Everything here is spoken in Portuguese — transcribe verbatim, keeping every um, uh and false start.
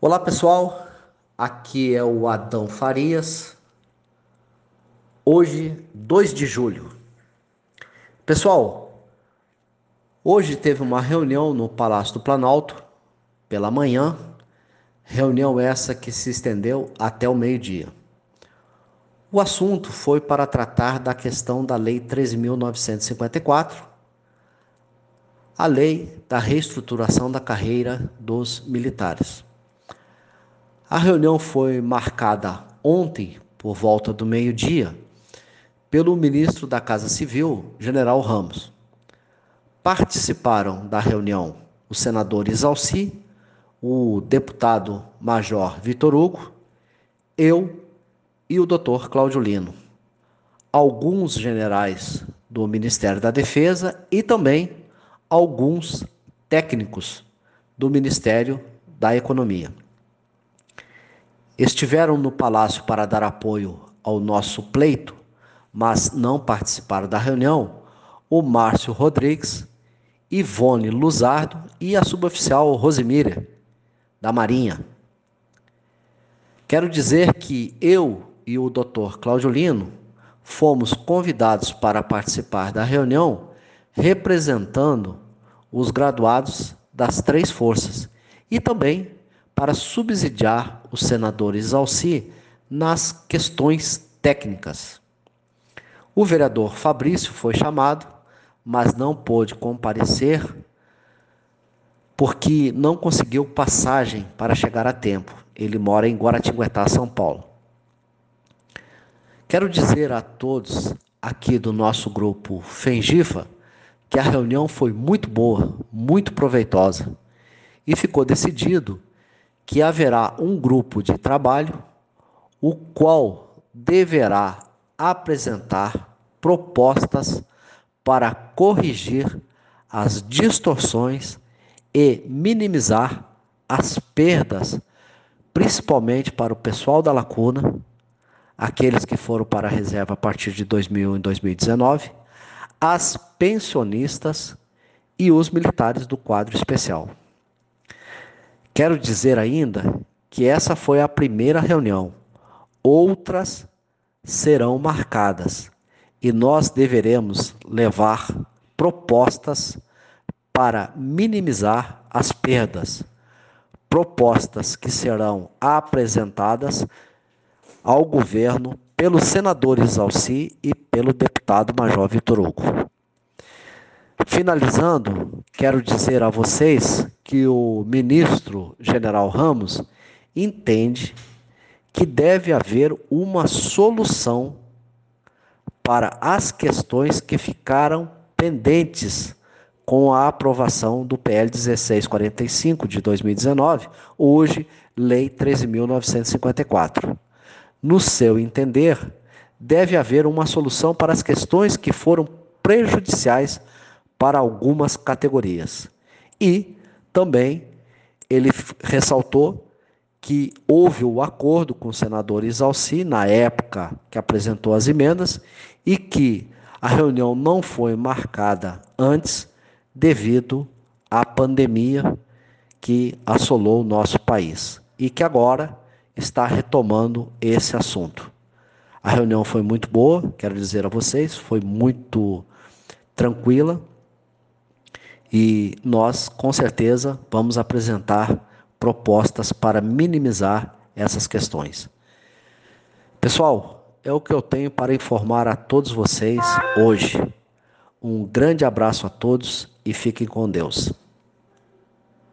Olá pessoal, aqui é o Adão Farias. Hoje, dois de julho. Pessoal, hoje teve uma reunião no Palácio do Planalto pela manhã, reunião essa que se estendeu até o meio-dia. O assunto foi para tratar da questão da Lei treze mil novecentos e cinquenta e quatro, a lei da reestruturação da carreira dos militares. A reunião foi marcada ontem, por volta do meio-dia, pelo ministro da Casa Civil, General Ramos. Participaram da reunião o senador Isalci, o deputado Major Vitor Hugo, eu e o doutor Cláudio Lino, alguns generais do Ministério da Defesa e também alguns técnicos do Ministério da Economia. Estiveram no Palácio para dar apoio ao nosso pleito, mas não participaram da reunião, o Márcio Rodrigues, Ivone Luzardo e a suboficial Rosemíria, da Marinha. Quero dizer que eu e o doutor Cláudio Lino fomos convidados para participar da reunião representando os graduados das três forças e também para subsidiar o senador Isalci nas questões técnicas. O vereador Fabrício foi chamado, mas não pôde comparecer porque não conseguiu passagem para chegar a tempo. Ele mora em Guaratinguetá, São Paulo. Quero dizer a todos aqui do nosso grupo Fengifa que a reunião foi muito boa, muito proveitosa, e ficou decidido que haverá um grupo de trabalho, o qual deverá apresentar propostas para corrigir as distorções e minimizar as perdas, principalmente para o pessoal da Lacuna, aqueles que foram para a reserva a partir de dois mil e dois mil e dezenove, as pensionistas e os militares do quadro especial. Quero dizer ainda que essa foi a primeira reunião. Outras serão marcadas e nós deveremos levar propostas para minimizar as perdas. Propostas que serão apresentadas ao governo pelo senador Isalci e pelo deputado Major Vitor Hugo. Finalizando, quero dizer a vocês que o ministro General Ramos entende que deve haver uma solução para as questões que ficaram pendentes com a aprovação do P L dezesseis quarenta e cinco de dois mil e dezenove, hoje Lei treze mil novecentos e cinquenta e quatro. No seu entender, deve haver uma solução para as questões que foram prejudiciais para algumas categorias. E também ele ressaltou que houve o acordo com o senador Isalci, na época que apresentou as emendas, e que a reunião não foi marcada antes devido à pandemia que assolou o nosso país e que agora está retomando esse assunto. A reunião foi muito boa, quero dizer a vocês, foi muito tranquila e nós, com certeza, vamos apresentar propostas para minimizar essas questões. Pessoal, é o que eu tenho para informar a todos vocês hoje. Um grande abraço a todos e fiquem com Deus.